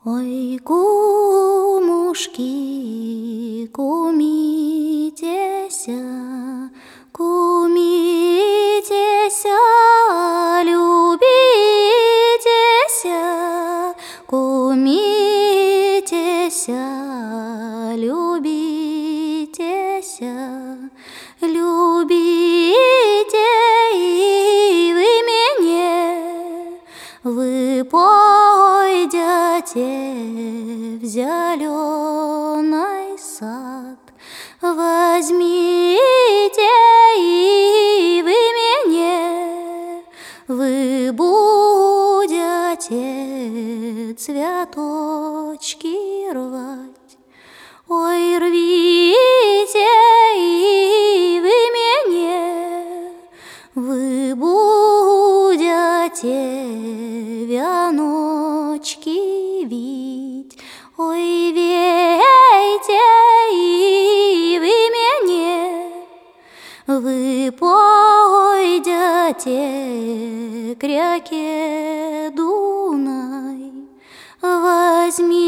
Ой, кумушки, кумитеся, кумитеся, любитеся, кумитеся, любитеся, любите и вы меня, вы пойдете в зеленый сад, возьмите и вы меня, вы будете цветочки рвать. Ой, рвите и вы меня, вы будете веночки вить. Ой, вейте и вы меня, вы пойдете к реке Дунай, возьмите